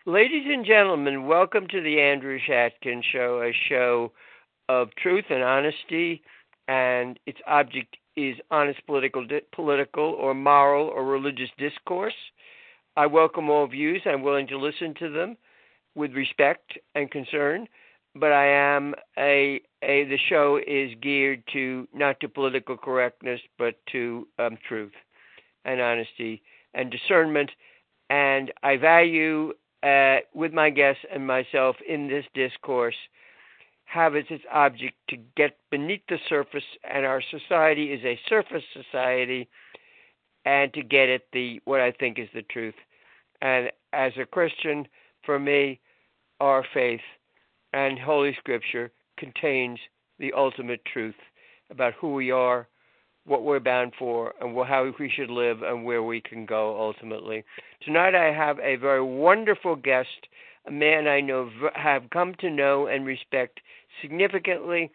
Ladies and gentlemen, welcome to the Andrew Shatkin Show, a show of truth and honesty, and its object is honest political or moral or religious discourse. I welcome all views. I'm willing to listen to them with respect and concern, but the show is geared to not to political correctness, but to truth and honesty and discernment. And I value, with my guests and myself in this discourse, have as its object to get beneath the surface, and our society is a surface society, and to get at what I think is the truth. And as a Christian, for me, our faith and Holy Scripture contains the ultimate truth about who we are, what we're bound for, and how we should live, and where we can go ultimately. Tonight I have a very wonderful guest, a man I have come to know and respect significantly.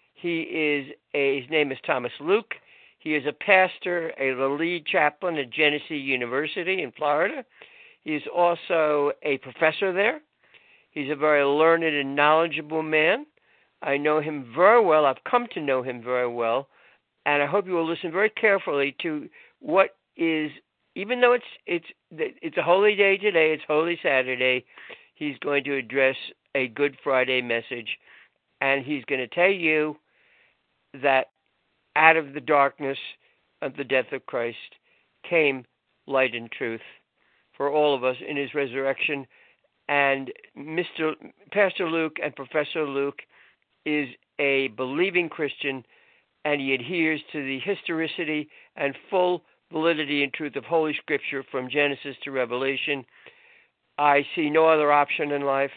His name is Thomas Luke. He is a pastor, a lead chaplain at Genesee University in Florida. He is also a professor there. He's a very learned and knowledgeable man. I know him very well. I've come to know him very well. And I hope you will listen very carefully to what is, even though it's a holy day today, it's Holy Saturday, he's going to address a Good Friday message. And he's going to tell you that out of the darkness of the death of Christ came light and truth for all of us in his resurrection. And Pastor Luke and Professor Luke is a believing Christian, and he adheres to the historicity and full validity and truth of Holy Scripture from Genesis to Revelation. I see no other option in life,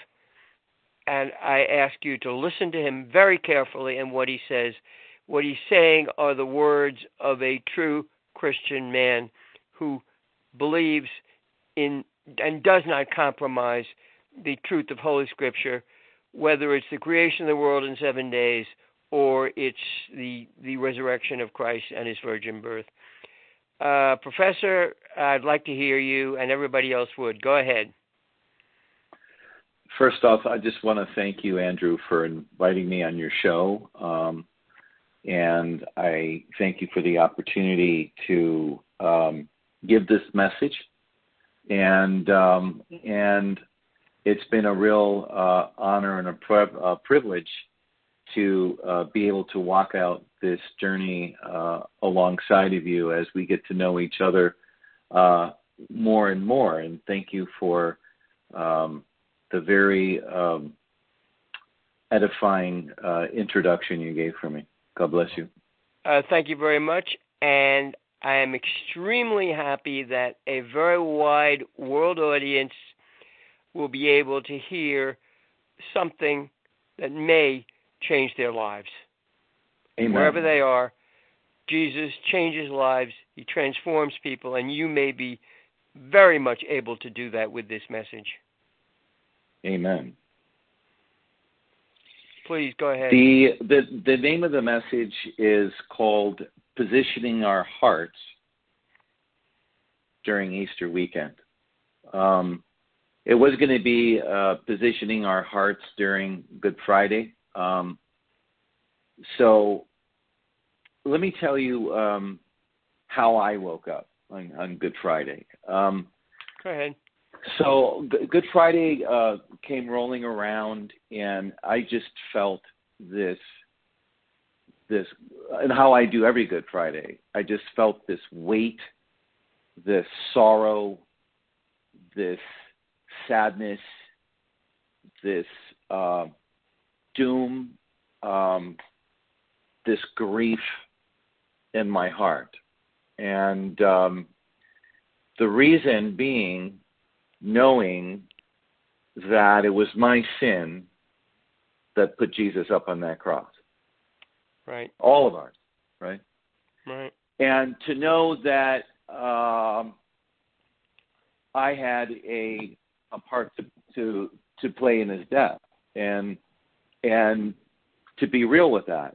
and I ask you to listen to him very carefully and what he says. What he's saying are the words of a true Christian man who believes in and does not compromise the truth of Holy Scripture, whether it's the creation of the world in 7 days or it's the resurrection of Christ and his virgin birth. Professor, I'd like to hear you, and everybody else would. Go ahead. First off, I just want to thank you, Andrew, for inviting me on your show. And I thank you for the opportunity to give this message. And it's been a real honor and a privilege to be able to walk out this journey alongside of you as we get to know each other more and more. And thank you for the very edifying introduction you gave for me. God bless you. Thank you very much. And I am extremely happy that a very wide world audience will be able to hear something that may change their lives. Amen. Wherever they are, Jesus changes lives. He transforms people, and you may be very much able to do that with this message. Amen. Please go ahead. The name of the message is called Positioning Our Hearts During Easter Weekend. It was going to be Positioning Our Hearts During Good Friday. So let me tell you how I woke up on Good Friday. Go ahead. So Good Friday came rolling around, and I just felt this, and how I do every Good Friday. I just felt this weight, this sorrow, this sadness, this doom, this grief in my heart. And the reason being, knowing that it was my sin that put Jesus up on that cross. Right. All of ours, right? Right. And to know that I had a part to play in his death, and to be real with that.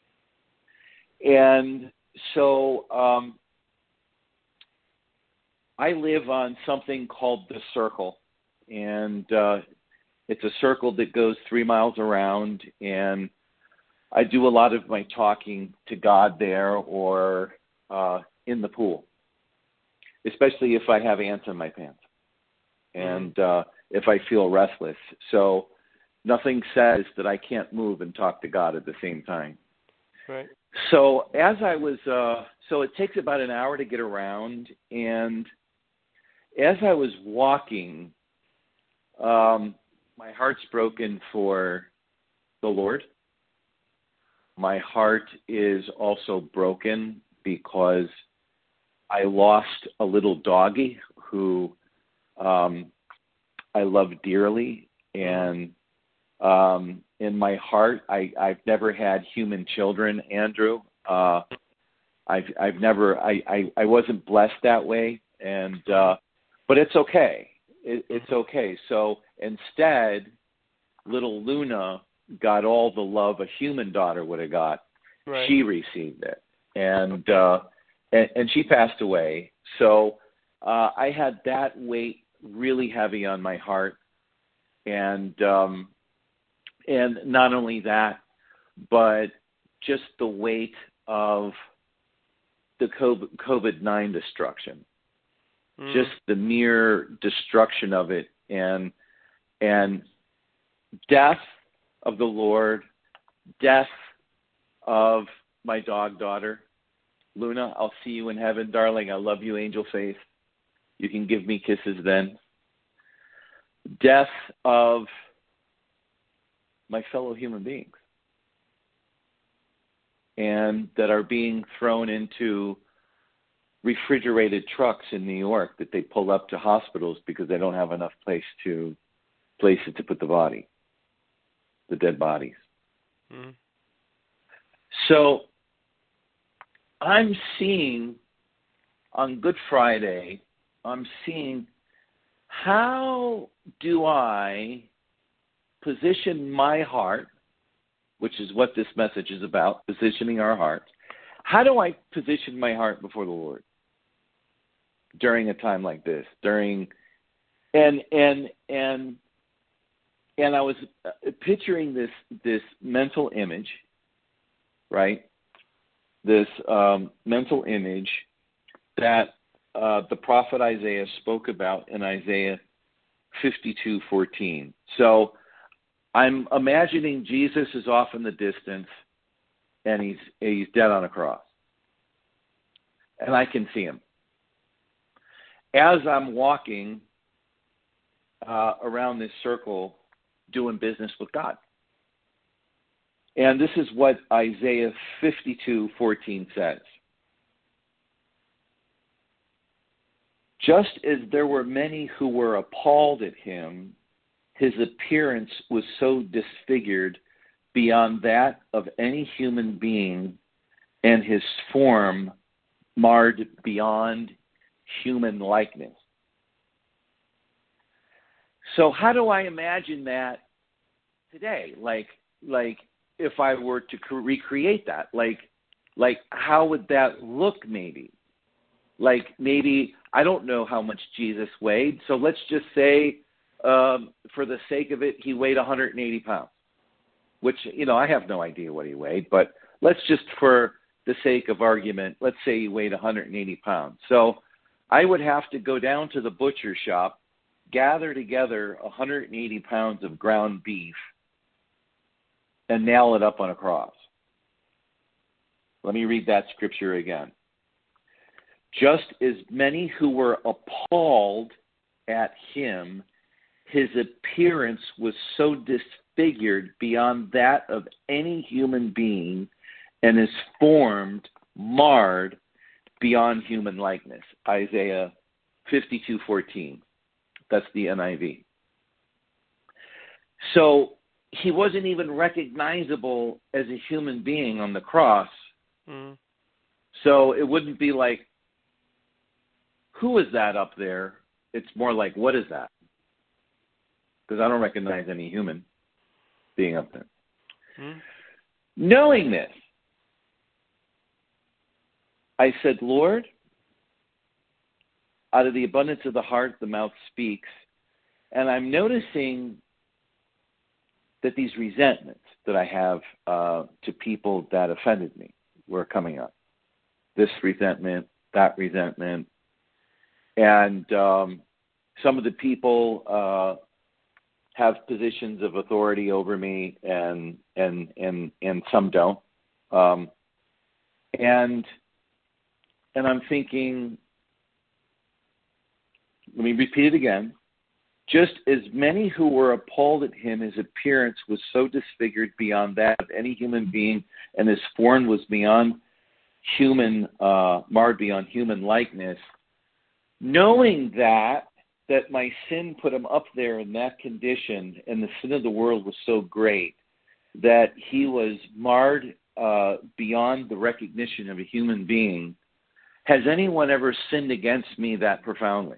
And so I live on something called the circle. and it's a circle that goes 3 miles around, and I do a lot of my talking to God there or in the pool, especially if I have ants in my pants and if I feel restless. So nothing says that I can't move and talk to God at the same time. Right. So as I was, so it takes about an hour to get around, and as I was walking, my heart's broken for the Lord. My heart is also broken because I lost a little doggy who I love dearly, and in my heart, I've never had human children, Andrew. I've never, I wasn't blessed that way, and but it's okay. It's okay. So instead, little Luna got all the love a human daughter would have got. Right. She received it, and she passed away. So I had that weight really heavy on my heart, and not only that, but just the weight of the COVID-19 destruction, just the mere destruction of it, and death of the Lord, death of my dog daughter. Luna, I'll see you in heaven, darling. I love you, Angel Faith. You can give me kisses then. Death of my fellow human beings, and that are being thrown into refrigerated trucks in New York that they pull up to hospitals because they don't have enough places to put the dead bodies. So I'm seeing on Good Friday, I'm seeing how do I position my heart, which is what this message is about, positioning our hearts. How do I position my heart before the Lord during a time like this? And I was picturing this mental image, right? This mental image that the prophet Isaiah spoke about in Isaiah 52:14. So I'm imagining Jesus is off in the distance, and he's dead on a cross, and I can see him. As I'm walking around this circle, doing business with God, and this is what Isaiah 52:14 says. Just as there were many who were appalled at him, his appearance was so disfigured beyond that of any human being, and his form marred beyond human likeness. So how do I imagine that today? Like if I were to recreate that, like how would that look maybe? Like maybe, I don't know how much Jesus weighed, so let's just say, for the sake of it, he weighed 180 pounds, which, I have no idea what he weighed, but let's just, for the sake of argument, let's say he weighed 180 pounds. So I would have to go down to the butcher shop, gather together 180 pounds of ground beef, and nail it up on a cross. Let me read that scripture again. Just as many who were appalled at him, his appearance was so disfigured beyond that of any human being, and is formed, marred beyond human likeness. Isaiah 52:14. That's the NIV. So he wasn't even recognizable as a human being on the cross. So it wouldn't be like, who is that up there? It's more like, what is that? Because I don't recognize any human being up there. Knowing this, I said, Lord, out of the abundance of the heart, the mouth speaks. And I'm noticing that these resentments that I have to people that offended me were coming up. This resentment, that resentment. And some of the people have positions of authority over me, and some don't. And I'm thinking, let me repeat it again. Just as many who were appalled at him, his appearance was so disfigured beyond that of any human being, and his form was beyond human, marred beyond human likeness, knowing that my sin put him up there in that condition, and the sin of the world was so great that he was marred beyond the recognition of a human being. Has anyone ever sinned against me that profoundly?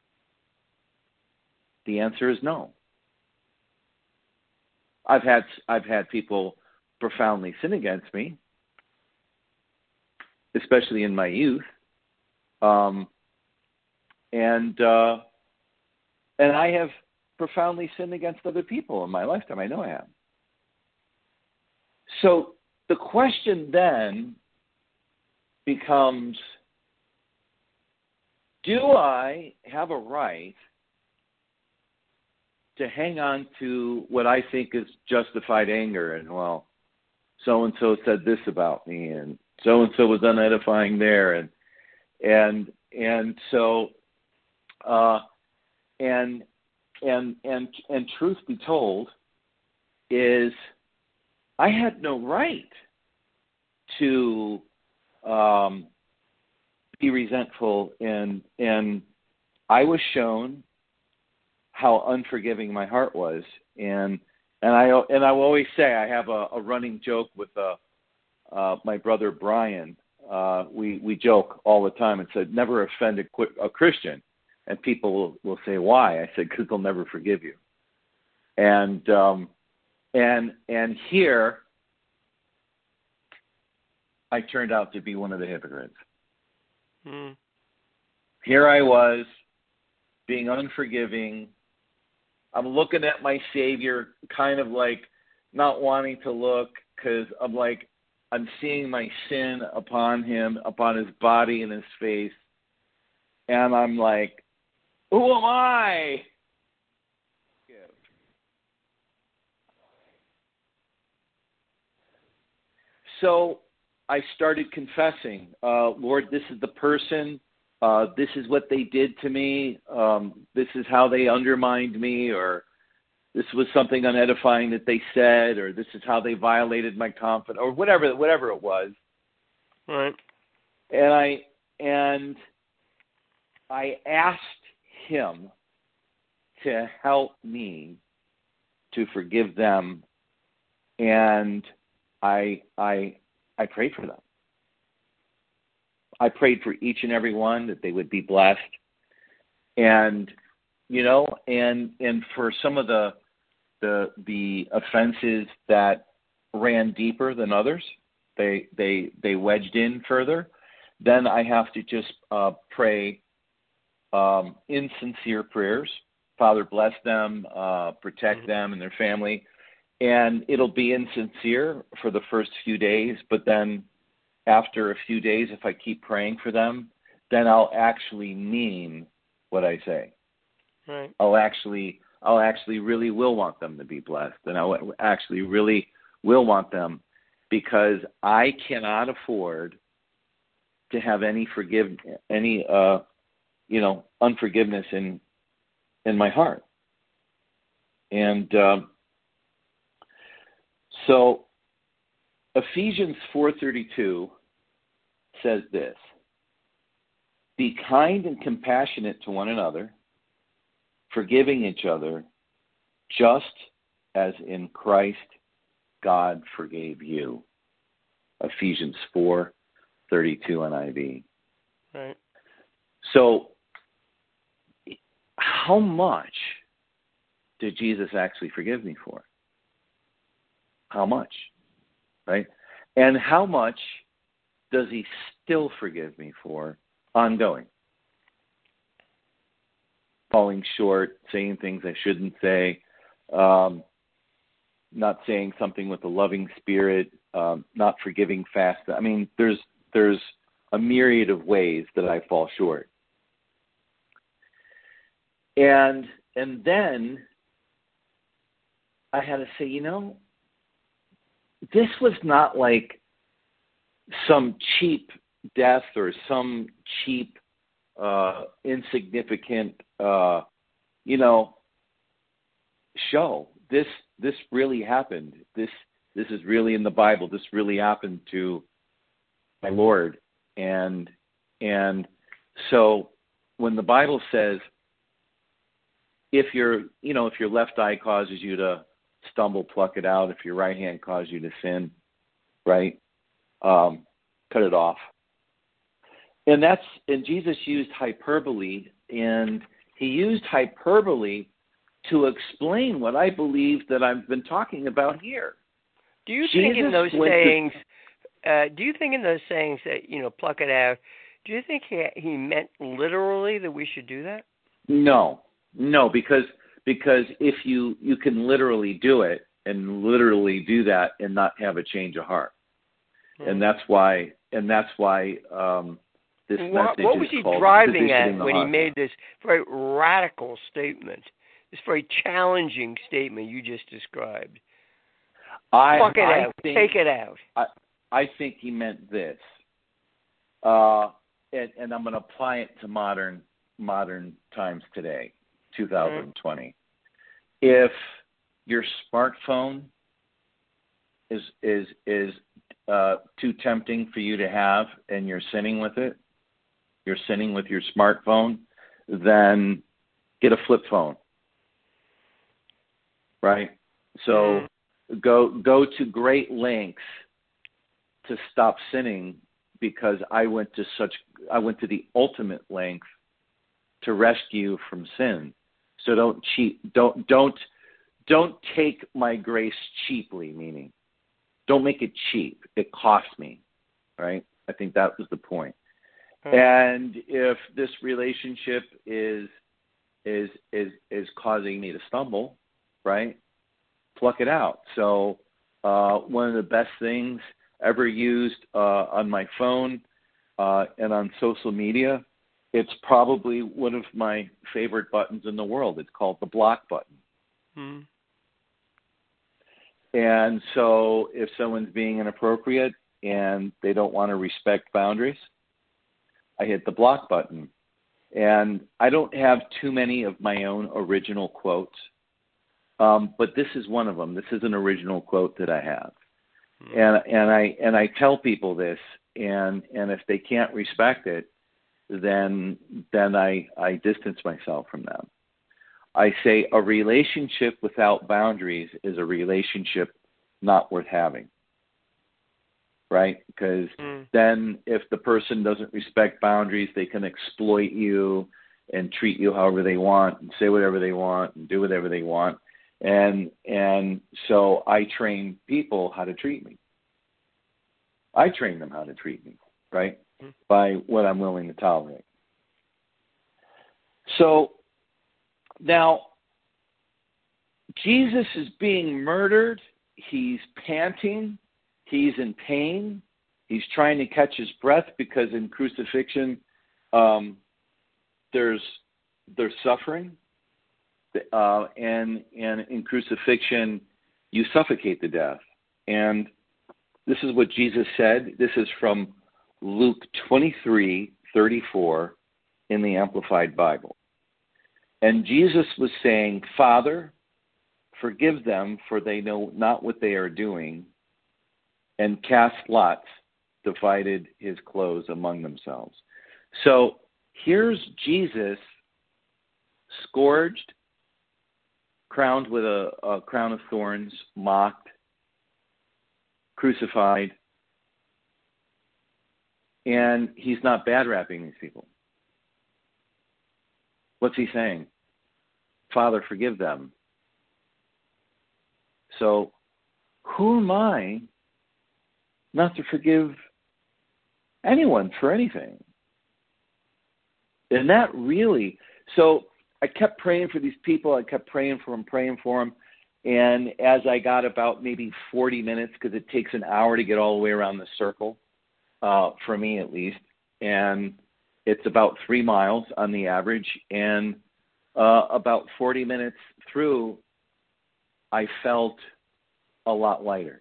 The answer is no. I've had people profoundly sin against me, especially in my youth, and I have profoundly sinned against other people in my lifetime. I know I have. So the question then becomes, do I have a right to hang on to what I think is justified anger? And, well, so-and-so said this about me, and so-and-so was unedifying there. And so, and truth be told is I had no right to be resentful, and I was shown how unforgiving my heart was, and I will always say, I have a running joke with my brother Brian. We joke all the time and said, never offend a Christian, and people will say, why? I said, because they'll never forgive you. And here I turned out to be one of the hypocrites. Here I was being unforgiving. I'm looking at my Savior, kind of like not wanting to look, because I'm seeing my sin upon him, upon his body and his face. And I'm like, who am I? So I started confessing, Lord, this is the person. This is what they did to me. This is how they undermined me, or this was something unedifying that they said, or this is how they violated my confidence, or whatever it was. Right. And I asked him to help me to forgive them, and I prayed for them. I prayed for each and every one that they would be blessed. And, and for some of the offenses that ran deeper than others, they wedged in further, then I have to just pray insincere prayers. Father, bless them, protect them and their family. And it'll be insincere for the first few days, but then after a few days, if I keep praying for them, then I'll actually mean what I say. Right. I'll actually really will want them to be blessed, and I'll actually really will want them, because I cannot afford to have any unforgiveness in my heart. And so Ephesians 4:32 says this: be kind and compassionate to one another, forgiving each other, just as in Christ God forgave you. Ephesians 4:32 NIV. Right. So how much did Jesus actually forgive me for? How much? Right? And how much does he still forgive me for ongoing? falling short, saying things I shouldn't say, not saying something with a loving spirit, not forgiving fast. I mean, there's a myriad of ways that I fall short. And then I had to say, this was not like some cheap death or some cheap, insignificant, show. This really happened. This is really in the Bible. This really happened to my Lord. And so when the Bible says, if your left eye causes you to stumble, pluck it out. If your right hand causes you to sin, right, cut it off. And Jesus used hyperbole, and he used hyperbole to explain what I believe that I've been talking about here. Do you think in those sayings that, pluck it out, do you think he meant literally that we should do that? No, because if you can literally do it and literally do that and not have a change of heart. Mm-hmm. And that's why this message what was is he called driving at when heart. He made this very radical statement, this very challenging statement you just described? Pluck it out. Take it out. I think he meant this, and I'm going to apply it to modern times today, 2020. Mm-hmm. If your smartphone is too tempting for you to have, and you're sinning with it, you're sinning with your smartphone, then get a flip phone, right? So go to great lengths to stop sinning, because I went to the ultimate length to rescue from sin. So don't cheat. Don't take my grace cheaply. Meaning, don't make it cheap. It cost me, right? I think that was the point. And if this relationship is causing me to stumble, right, pluck it out. So one of the best things ever used on my phone and on social media, it's probably one of my favorite buttons in the world. It's called the block button. Hmm. And so if someone's being inappropriate and they don't want to respect boundaries, I hit the block button. And I don't have too many of my own original quotes, but this is one of them. This is an original quote that I have. And I tell people this, and if they can't respect it, then I distance myself from them. I say a relationship without boundaries is a relationship not worth having, right? Because then if the person doesn't respect boundaries, they can exploit you and treat you however they want and say whatever they want and do whatever they want. And so I train people how to treat me. I train them how to treat me, right, by what I'm willing to tolerate. So now Jesus is being murdered. He's panting. He's in pain. He's trying to catch his breath, because in crucifixion there's suffering. And in crucifixion, you suffocate to death. And this is what Jesus said. This is from Luke 23:34 in the Amplified Bible. And Jesus was saying, Father, forgive them, for they know not what they are doing, and cast lots, divided his clothes among themselves. So here's Jesus scourged, crowned with a crown of thorns, mocked, crucified, and he's not bad rapping these people. What's he saying? Father, forgive them. So who am I not to forgive anyone for anything? And that really, so I kept praying for these people. I kept praying for them. And as I got about maybe 40 minutes, because it takes an hour to get all the way around the circle, for me at least, and it's about 3 miles on the average, and about 40 minutes through, I felt a lot lighter.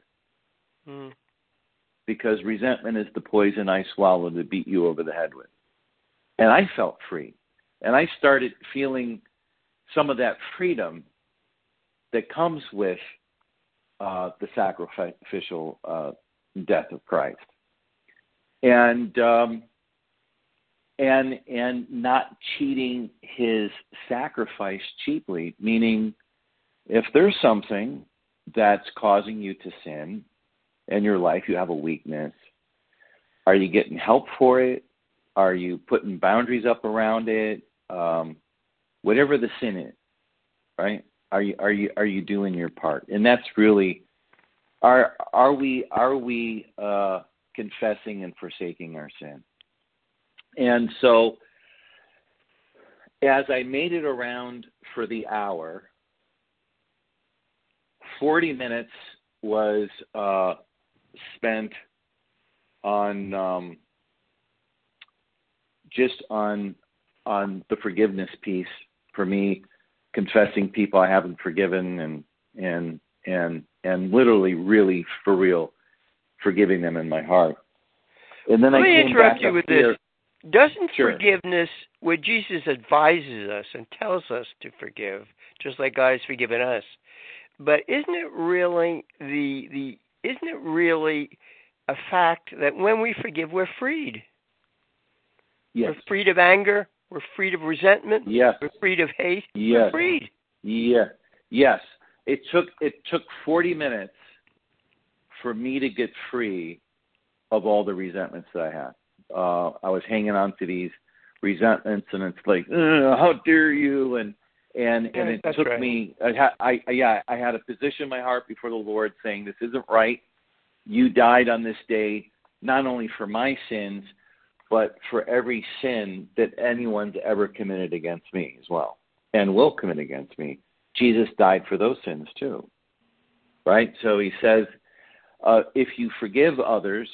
Because resentment is the poison I swallow to beat you over the head with. And I felt free. And I started feeling some of that freedom that comes with the sacrificial death of Christ. And not cheating his sacrifice cheaply, meaning if there's something that's causing you to sin in your life, you have a weakness, are you getting help for it? Are you putting boundaries up around it? Whatever the sin is, right? Are you doing your part? And that's really, are we confessing and forsaking our sin? And so, as I made it around for the hour, 40 minutes was spent on just on the forgiveness piece for me, confessing people I haven't forgiven, and literally, really, for real, forgiving them in my heart. And then Let I me came interrupt back you up with here. this. Doesn't Sure. forgiveness, where Jesus advises us and tells us to forgive, just like God has forgiven us, but isn't it really isn't it really a fact that when we forgive, we're freed? Yes. We're freed of anger. We're freed of resentment. Yes. We're freed of hate. Yes. We're freed. Yeah. Yes. It took 40 minutes for me to get free of all the resentments that I had. I was hanging on to these resentments, and it's like, how dare you? And it took right. me. I had to position my heart before the Lord, saying, "This isn't right. You died on this day, not only for my sins, but for every sin that anyone's ever committed against me as well, and will commit against me. Jesus died for those sins too, right? So he says, if you forgive others,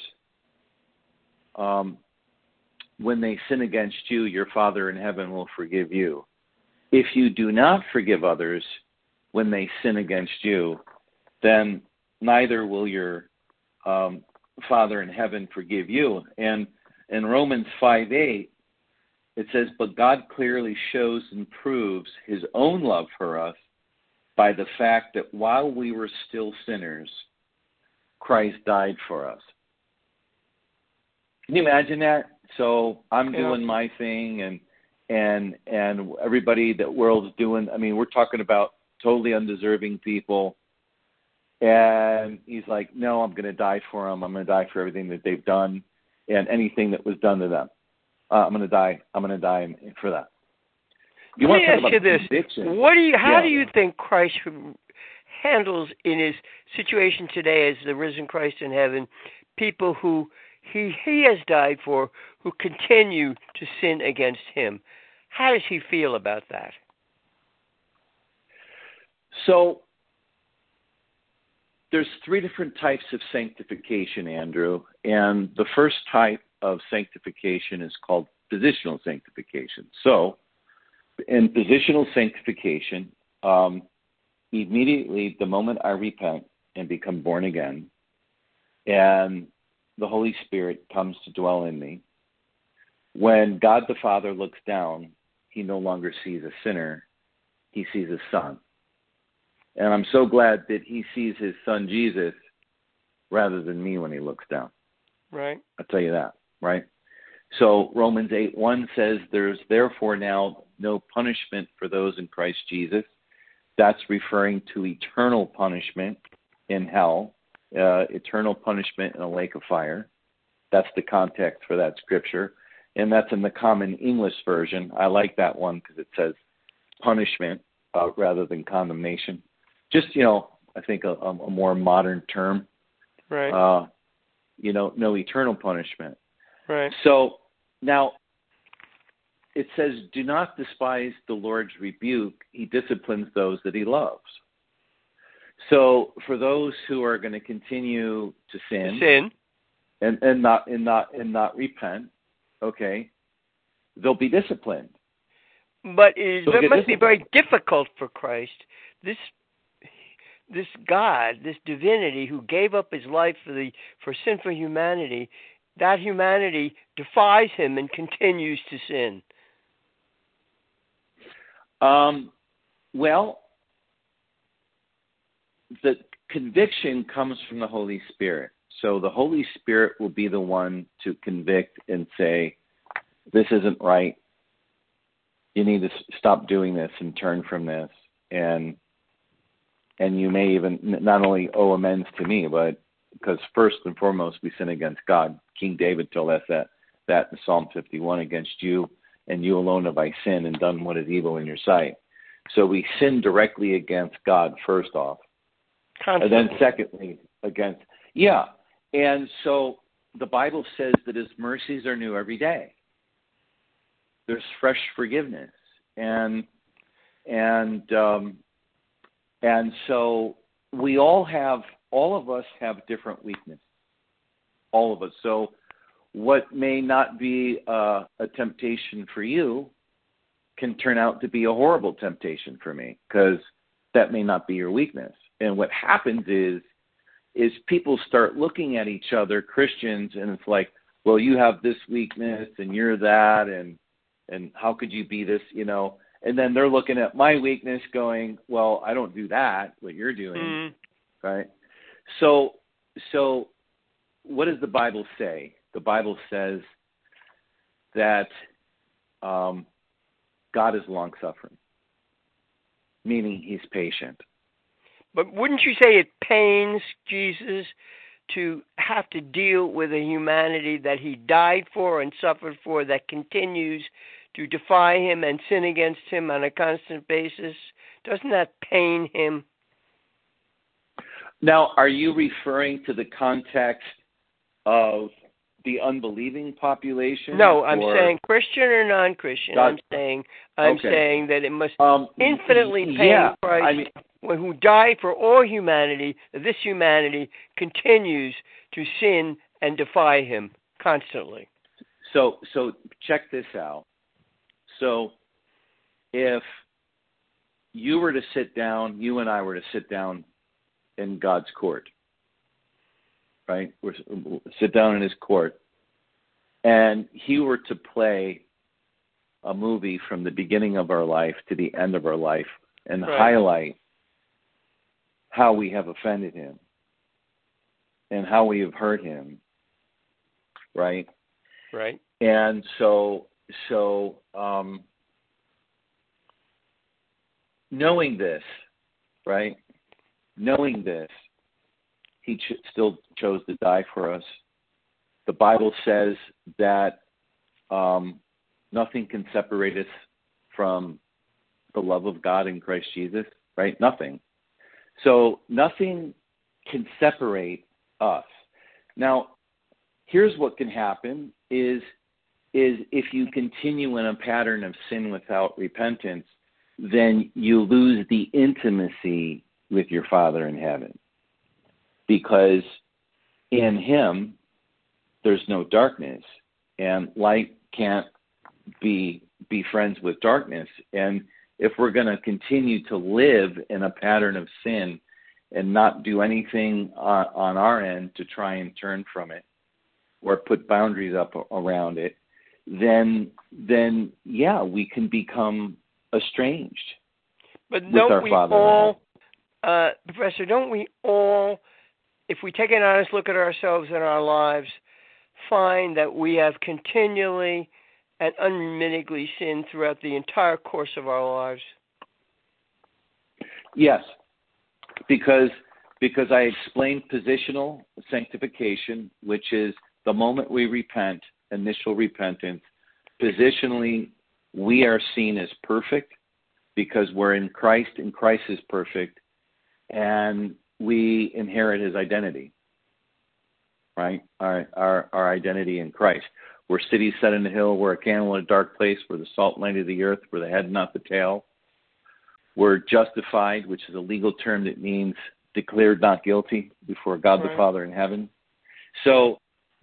when they sin against you, your Father in heaven will forgive you. If you do not forgive others when they sin against you, then neither will your Father in heaven forgive you." And in Romans 5:8, it says, "But God clearly shows and proves his own love for us by the fact that while we were still sinners, Christ died for us." Can you imagine that? So I'm doing my thing, and everybody that world's doing. I mean, we're talking about totally undeserving people, and he's like, "No, I'm going to die for them. I'm going to die for everything that they've done, and anything that was done to them. I'm going to die. I'm going to die for that." Let me ask you this: How do you think Christ handles in his situation today as the risen Christ in heaven people who he has died for, who continue to sin against him? How does he feel about that? So there's 3 different types of sanctification, Andrew. And the first type of sanctification is called positional sanctification. So in positional sanctification, immediately the moment I repent and become born again, and the Holy Spirit comes to dwell in me, when God the Father looks down, he no longer sees a sinner, he sees a son. And I'm so glad that he sees his son Jesus rather than me when he looks down. Right. I'll tell you that, right? So Romans 8:1 says, "There's therefore now no punishment for those in Christ Jesus." That's referring to eternal punishment in hell, eternal punishment in a lake of fire. That's the context for that scripture. And that's in the Common English Version. I like that one because it says punishment rather than condemnation. Just, I think a more modern term. Right. No eternal punishment. Right. So now, it says, do not despise the Lord's rebuke. He disciplines those that he loves. So for those who are going to continue to sin. And not repent, okay, they'll be disciplined. But it must be very difficult for Christ. This God, this divinity who gave up his life for sinful humanity, that humanity defies him and continues to sin. Well, the conviction comes from the Holy Spirit. So the Holy Spirit will be the one to convict and say, this isn't right. You need to stop doing this and turn from this. And you may even not only owe amends to me, but because first and foremost we sin against God. King David told us that in Psalm 51, against you and you alone have I sinned and done what is evil in your sight. So we sin directly against God first off. Constantly. And then secondly, against, yeah. And so the Bible says that his mercies are new every day. There's fresh forgiveness. And so all of us have different weaknesses. All of us. So what may not be a temptation for you can turn out to be a horrible temptation for me, because that may not be your weakness. And what happens is people start looking at each other, Christians, and it's like, well, you have this weakness and you're that, and how could you be this, And then they're looking at my weakness going, well, I don't do that, what you're doing, right? So what does the Bible say? The Bible says that God is long-suffering, meaning he's patient. But wouldn't you say it pains Jesus to have to deal with a humanity that he died for and suffered for that continues to defy him and sin against him on a constant basis? Doesn't that pain him? Now, are you referring to the context of the unbelieving population? No, I'm saying Christian or non-Christian. I'm saying that it must infinitely pain Christ who died for all humanity, that this humanity continues to sin and defy him constantly. So check this out. So if you and I were to sit down in God's court, right? Sit down in his court, and he were to play a movie from the beginning of our life to the end of our life and highlight how we have offended him and how we have hurt him, right? Right. And so knowing this, right? Knowing this, he still chose to die for us. The Bible says that nothing can separate us from the love of God in Christ Jesus, right? Nothing. So nothing can separate us. Now, here's what can happen is if you continue in a pattern of sin without repentance, then you lose the intimacy with your Father in heaven. Because in him, there's no darkness, and light can't be friends with darkness. And if we're going to continue to live in a pattern of sin and not do anything on our end to try and turn from it or put boundaries up around it, then we can become estranged with our Father. Professor, don't we all, if we take an honest look at ourselves and our lives, find that we have continually and unremittingly sinned throughout the entire course of our lives? Yes, because I explained positional sanctification, which is the moment we repent, initial repentance. Positionally, we are seen as perfect because we're in Christ, and Christ is perfect, and we inherit his identity, right? Our identity in Christ. We're cities set in a hill. We're a candle in a dark place. We're the salt and light of the earth. We're the head, not the tail. We're justified, which is a legal term that means declared not guilty before God the Father in heaven. So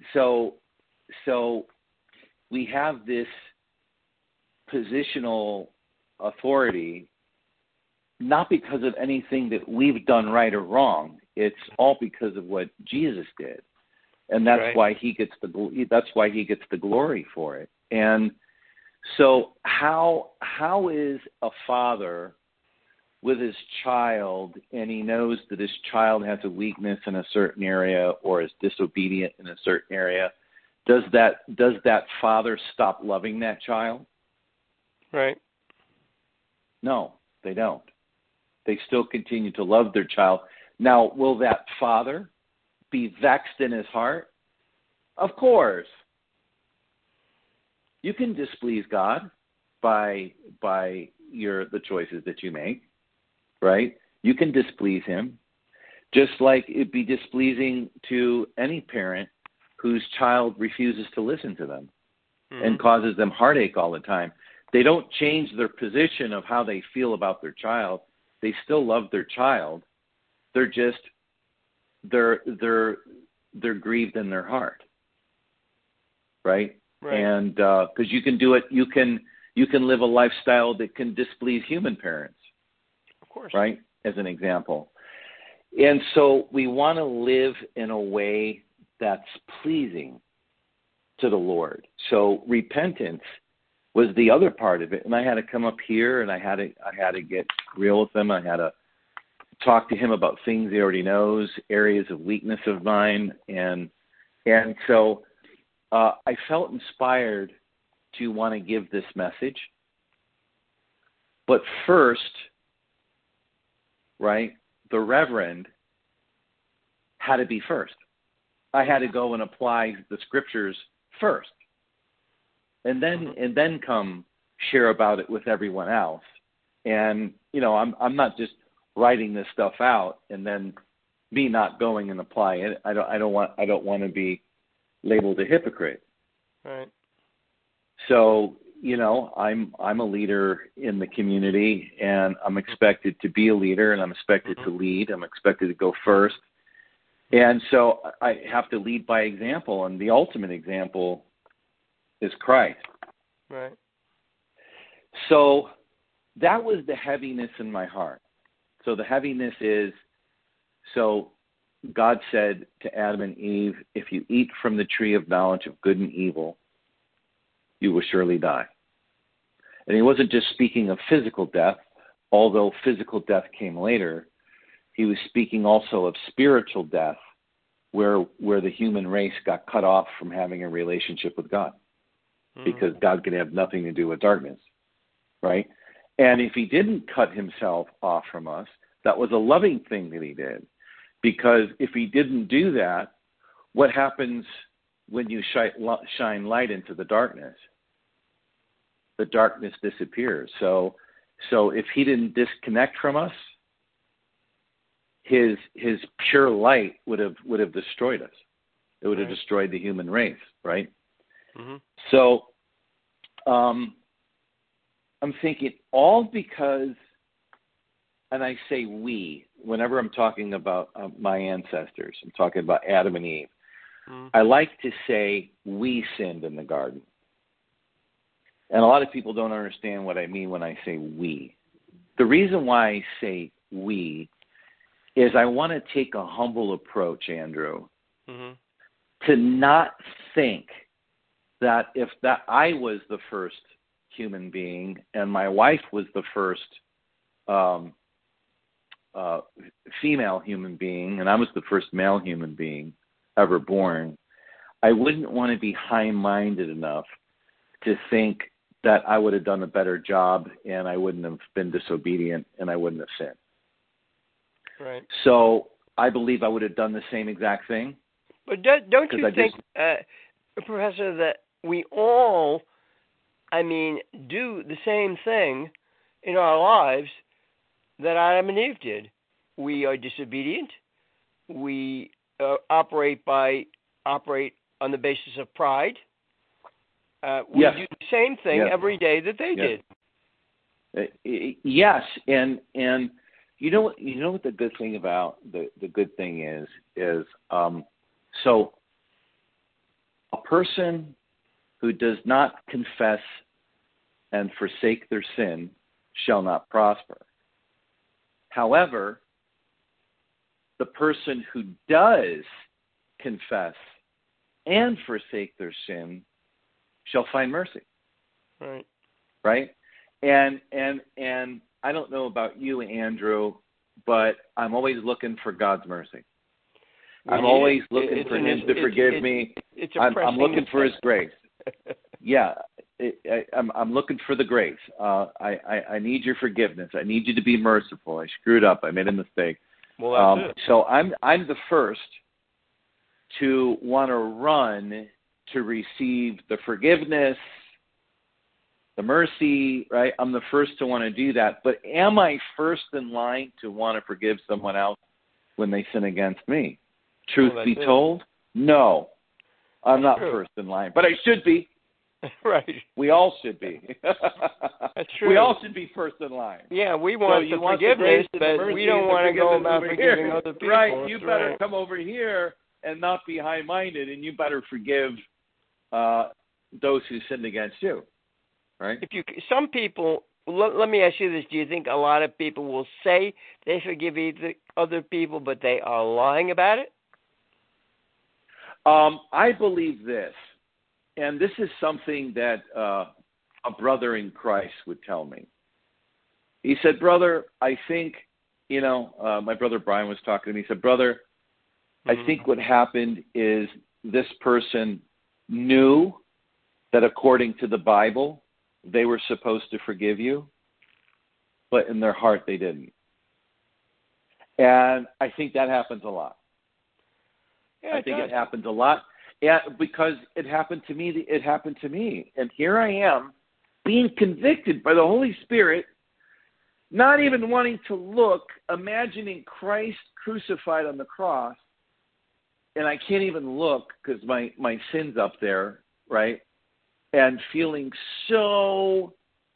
we have this positional authority, not because of anything that we've done right or wrong. It's all because of what Jesus did, and that's why he gets the glory for it. And so, how is a father with his child, and he knows that his child has a weakness in a certain area or is disobedient in a certain area? Does that father stop loving that child? Right. No, they don't. They still continue to love their child. Now, will that father be vexed in his heart? Of course. You can displease God by the choices that you make, right? You can displease him, just like it'd be displeasing to any parent whose child refuses to listen to them and causes them heartache all the time. They don't change their position of how they feel about their child. They still love their child. They're just they're grieved in their heart, right? And because you can do it, you can live a lifestyle that can displease human parents, of course, right? As an example. And so we want to live in a way that's pleasing to the Lord. So repentance was the other part of it, and I had to come up here and I had to get real with him. I had to talk to him about things he already knows, areas of weakness of mine, and so I felt inspired to want to give this message. But first, right, the Reverend had to be first. I had to go and apply the scriptures first, and then come share about it with everyone else. And I'm not just writing this stuff out and then me not going and applying it. I don't want to be labeled a hypocrite. Right. So I'm a leader in the community, and I'm expected to be a leader, and I'm expected to lead. I'm expected to go first. And so I have to lead by example, and the ultimate example is Christ. Right. So that was the heaviness in my heart. So the heaviness is, so God said to Adam and Eve, if you eat from the tree of knowledge of good and evil, you will surely die. And he wasn't just speaking of physical death, although physical death came later. He was speaking also of spiritual death, where the human race got cut off from having a relationship with God, because God could have nothing to do with darkness, right? And if he didn't cut himself off from us, that was a loving thing that he did. Because if he didn't do that, what happens when you shine light into the darkness? The darkness disappears. So if he didn't disconnect from us, his pure light would have destroyed us. It would have destroyed the human race, right? So I'm thinking all because, and I say we, whenever I'm talking about my ancestors, I'm talking about Adam and Eve. I like to say we sinned in the garden. And a lot of people don't understand what I mean when I say we. The reason why I say we is I want to take a humble approach, Andrew, to not think that if that I was the first human being and my wife was the first female human being and I was the first male human being ever born, I wouldn't want to be high-minded enough to think that I would have done a better job and I wouldn't have been disobedient and I wouldn't have sinned. Right. So I believe I would have done the same exact thing. But don't you think, Professor, that we all, do the same thing in our lives that Adam and Eve did? We are disobedient. We operate on the basis of pride. We Yes. do the same thing Yes. every day that they Yes. did. Yes, and you know what the good thing about the good thing is so a person who does not confess and forsake their sin shall not prosper. However, the person who does confess and forsake their sin shall find mercy. Right. Right? And I don't know about you, Andrew, but I'm always looking for God's mercy. I'm always looking for Him to forgive me. I'm looking for His grace. Yeah, I'm looking for the grace. I need your forgiveness. I need you to be merciful. I screwed up. I made a mistake. Well, that's it. So I'm the first to want to run to receive the forgiveness, the mercy, right? I'm the first to want to do that. But am I first in line to want to forgive someone else when they sin against me? Truth be told, no. I'm not first in line, but I should be. Right. We all should be. That's true. We all should be first in line. Yeah, we want the forgiveness, but we don't want to go about forgiving other people. Right. You better come over here and not be high-minded, and you better forgive those who sinned against you. Right? Some people, let me ask you this: do you think a lot of people will say they forgive other people, but they are lying about it? I believe this, and this is something that a brother in Christ would tell me. He said, "Brother, I think, my brother Brian was talking to me. He said, brother, I think what happened is this person knew that according to the Bible, they were supposed to forgive you, but in their heart they didn't." And I think that happens a lot. Yeah, it happens a lot. Yeah, because it happened to me. It happened to me. And here I am being convicted by the Holy Spirit, not even wanting to look, imagining Christ crucified on the cross, and I can't even look because my sin's up there, right? And feeling so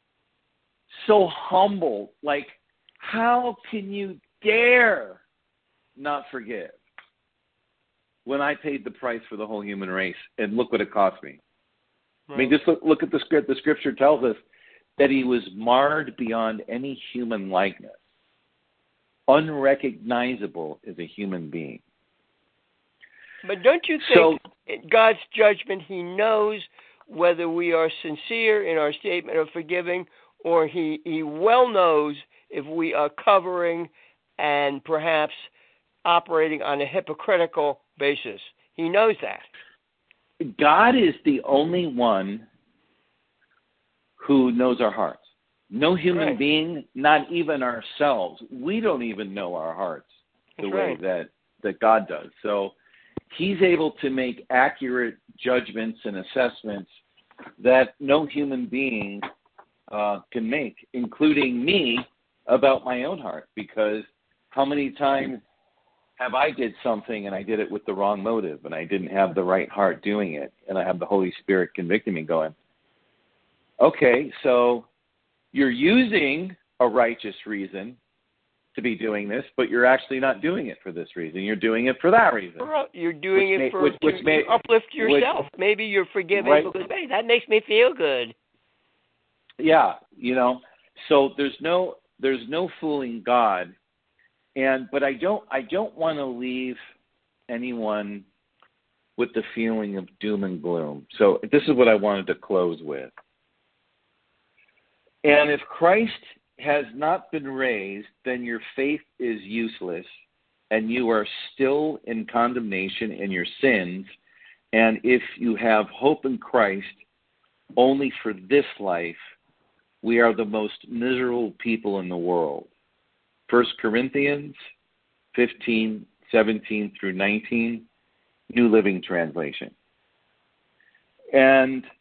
humble. Like, how can you dare not forgive when I paid the price for the whole human race, and look what it cost me? Right. I mean, just look at the script. The Scripture tells us that He was marred beyond any human likeness, unrecognizable as a human being. But don't you think God's judgment, He knows whether we are sincere in our statement of forgiving, or He well knows if we are covering and perhaps operating on a hypocritical basis? He knows that. God is the only one who knows our hearts. No human being, not even ourselves. We don't even know our hearts the way that God does. So He's able to make accurate judgments and assessments that no human being can make, including me, about my own heart. Because how many times have I did something and I did it with the wrong motive and I didn't have the right heart doing it, and I have the Holy Spirit convicting me going, okay, so you're using a righteous reason to be doing this, but you're actually not doing it for this reason. You're doing it for that reason. You're doing it to uplift yourself. Maybe you're forgiving because, hey, that makes me feel good. Yeah, so there's no fooling God. But I don't want to leave anyone with the feeling of doom and gloom. So this is what I wanted to close with. And if Christ has not been raised, then your faith is useless, and you are still in condemnation in your sins. And if you have hope in Christ only for this life, we are the most miserable people in the world. 1 Corinthians 15, 17 through 19, New Living Translation. And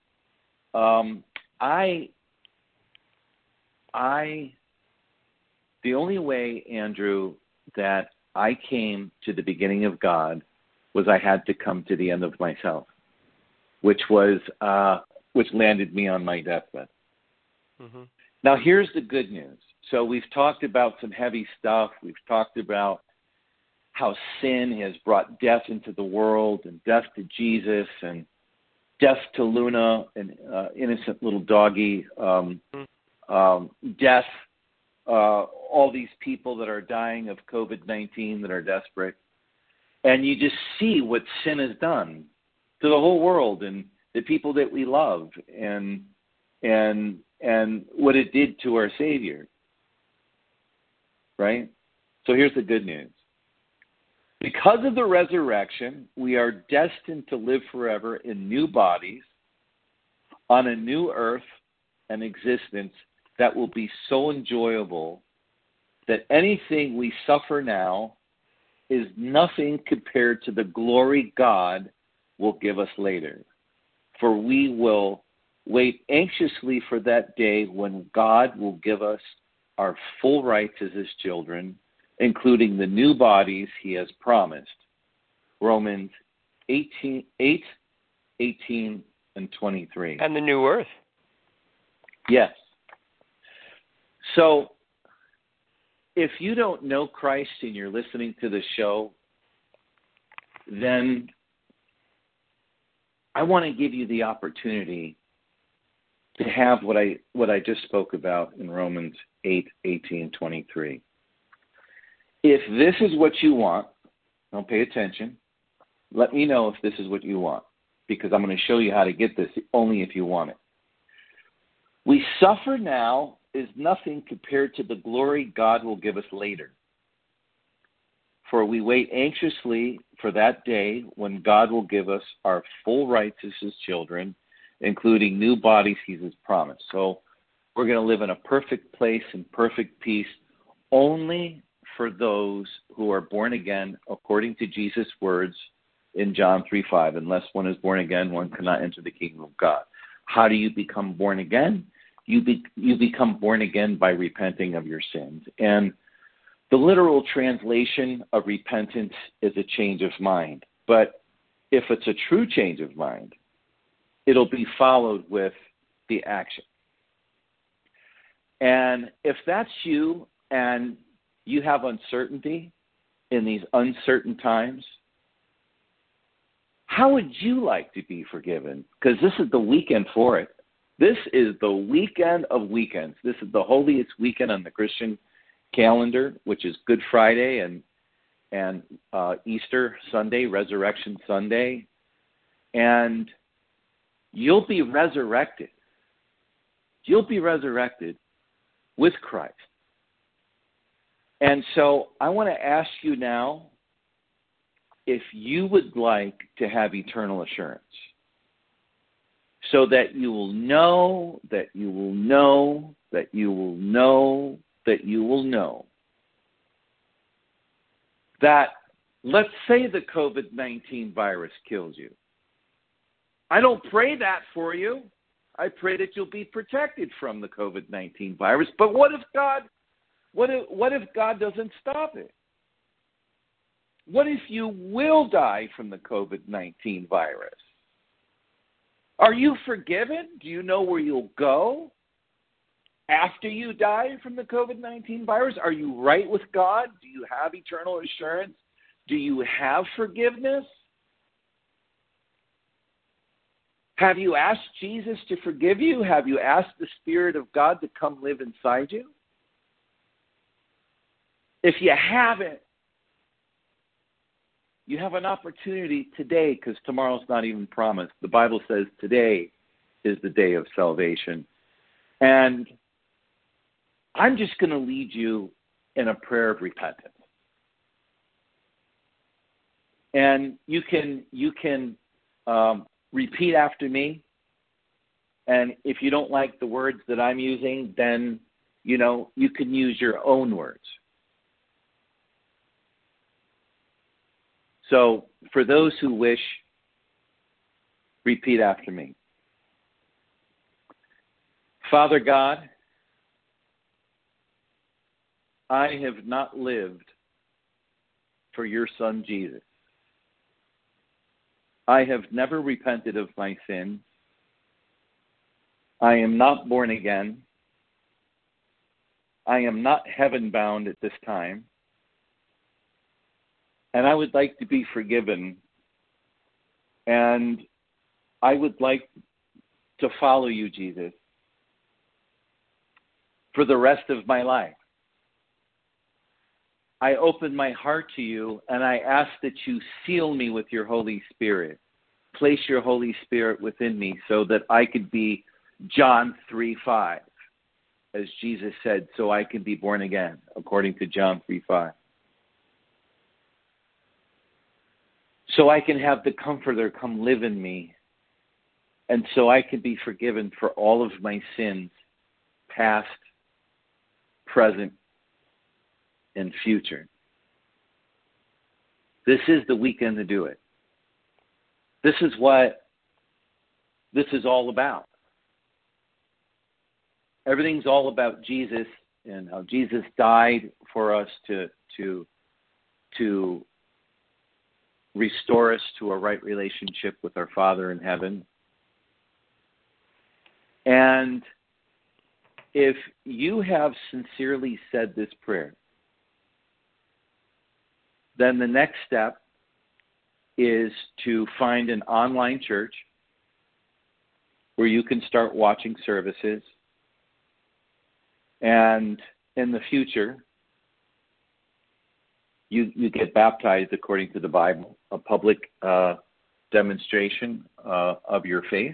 the only way, Andrew, that I came to the beginning of God was I had to come to the end of myself, which was which landed me on my deathbed. Mm-hmm. Now, here's the good news. So we've talked about some heavy stuff. We've talked about how sin has brought death into the world, and death to Jesus, and death to Luna, an innocent little doggy, death, all these people that are dying of COVID-19 that are desperate. And you just see what sin has done to the whole world and the people that we love, and what it did to our Savior. Right? So here's the good news. Because of the resurrection, we are destined to live forever in new bodies on a new earth and existence that will be so enjoyable that anything we suffer now is nothing compared to the glory God will give us later. For we will wait anxiously for that day when God will give us our full rights as his children, including the new bodies he has promised. Romans 8, 18, and 23. And the new earth. Yes. So, if you don't know Christ and you're listening to the show, then I want to give you the opportunity to have what I just spoke about in Romans 8, 18, 23. If this is what you want, don't pay attention. Let me know if this is what you want, because I'm going to show you how to get this only if you want it. We suffer now is nothing compared to the glory God will give us later. For we wait anxiously for that day when God will give us our full rights as his children, including new bodies he has promised. So we're going to live in a perfect place and perfect peace only for those who are born again, according to Jesus' words in John 3:5. Unless one is born again, one cannot enter the kingdom of God. How do you become born again? You become born again by repenting of your sins. And the literal translation of repentance is a change of mind. But if it's a true change of mind, it'll be followed with the action. And if that's you and you have uncertainty in these uncertain times, how would you like to be forgiven? Because this is the weekend for it. This is the weekend of weekends. This is the holiest weekend on the Christian calendar, which is Good Friday and Easter Sunday, Resurrection Sunday. And you'll be resurrected. You'll be resurrected with Christ. And so I want to ask you now if you would like to have eternal assurance, so that you will know, that you will know, that you will know, that you will know that, let's say the COVID-19 virus kills you. I don't pray that for you. I pray that you'll be protected from the COVID-19 virus. But what if God doesn't stop it? What if you will die from the COVID-19 virus? Are you forgiven? Do you know where you'll go after you die from the COVID-19 virus? Are you right with God? Do you have eternal assurance? Do you have forgiveness? Have you asked Jesus to forgive you? Have you asked the Spirit of God to come live inside you? If you haven't, you have an opportunity today, because tomorrow's not even promised. The Bible says today is the day of salvation. And I'm just going to lead you in a prayer of repentance. And you can repeat after me. And if you don't like the words that I'm using, then, you can use your own words. So, for those who wish, repeat after me. Father God, I have not lived for your Son Jesus. I have never repented of my sins, I am not born again. I am not heaven-bound at this time. And I would like to be forgiven. And I would like to follow you, Jesus, for the rest of my life. I open my heart to you, and I ask that you seal me with your Holy Spirit. Place your Holy Spirit within me so that I could be John 3:5, as Jesus said, so I can be born again, according to John 3:5. So I can have the Comforter come live in me, and so I can be forgiven for all of my sins, past, present, and future. This is the weekend to do it. This is what this is all about. Everything's all about Jesus and how Jesus died for us to restore us to a right relationship with our Father in heaven. And if you have sincerely said this prayer, then the next step is to find an online church where you can start watching services. And in the future, you get baptized according to the Bible, a public demonstration of your faith.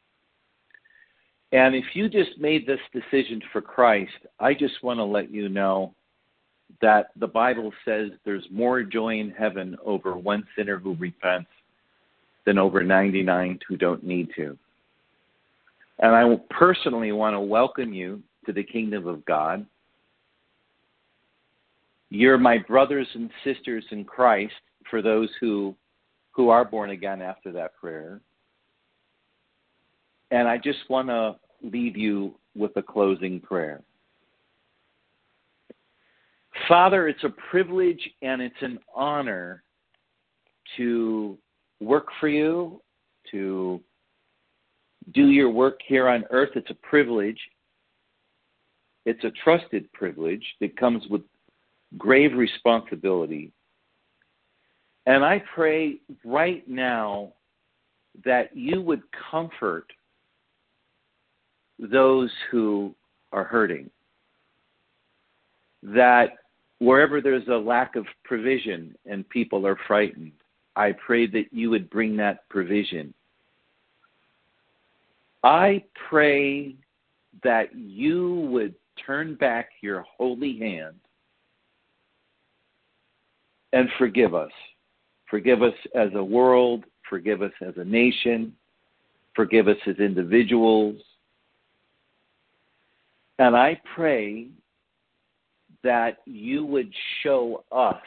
And if you just made this decision for Christ, I just want to let you know that the Bible says there's more joy in heaven over one sinner who repents than over 99 who don't need to. And I personally want to welcome you to the kingdom of God. You're my brothers and sisters in Christ for those who are born again after that prayer. And I just want to leave you with a closing prayer. Father, it's a privilege and it's an honor to work for you, to do your work here on earth. It's a privilege. It's a trusted privilege that comes with grave responsibility. And I pray right now that you would comfort those who are hurting. That wherever there's a lack of provision and people are frightened, I pray that you would bring that provision. I pray that you would turn back your holy hand and forgive us. Forgive us as a world. Forgive us as a nation. Forgive us as individuals. And I pray that you would show us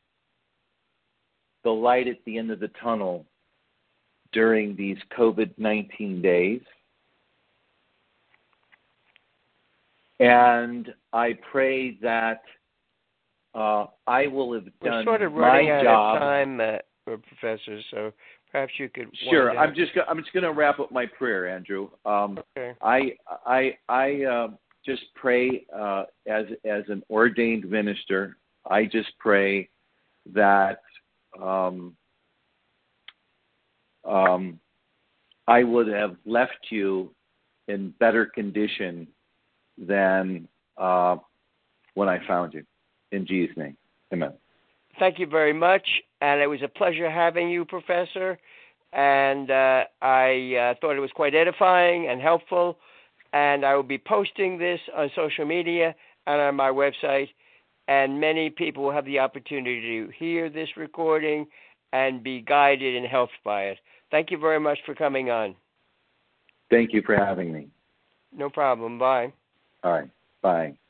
the light at the end of the tunnel during these COVID-19 days. And I pray that I will have done my job. We're sort of running out of time, Professor, so perhaps you could... Sure, I'm just going to wrap up my prayer, Andrew. Okay. I just pray as an ordained minister. I just pray that I would have left you in better condition than when I found you. In Jesus' name, amen. Thank you very much, and it was a pleasure having you, Professor. And I thought it was quite edifying and helpful. And I will be posting this on social media and on my website. And many people will have the opportunity to hear this recording and be guided and helped by it. Thank you very much for coming on. Thank you for having me. No problem. Bye. All right. Bye.